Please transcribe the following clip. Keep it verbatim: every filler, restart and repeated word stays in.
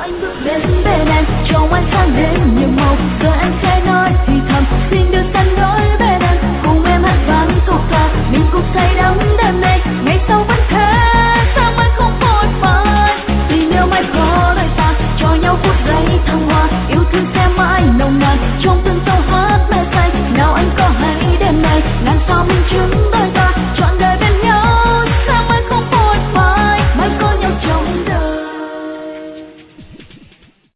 anh bước đến bên em cho anh sáng lên nhiều màu giờ anh sẽ nói thì thầm xin đưa tay